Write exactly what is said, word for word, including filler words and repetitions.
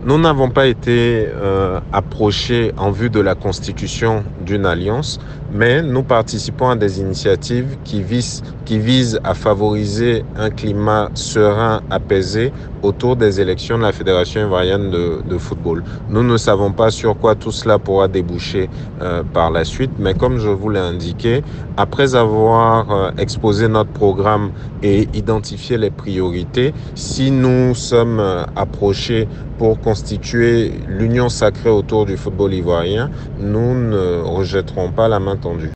Nous n'avons pas été euh, approchés en vue de la constitution d'une alliance, mais nous participons à des initiatives qui visent, qui visent à favoriser un climat serein, apaisé autour des élections de la Fédération ivoirienne de, de football. Nous ne savons pas sur quoi tout cela pourra déboucher euh, par la suite, mais comme je vous l'ai indiqué, après avoir euh, exposé notre programme et identifié les priorités, si nous sommes euh, approchés pour constituer l'union sacrée autour du football ivoirien, nous ne rejetterons pas la main tendue.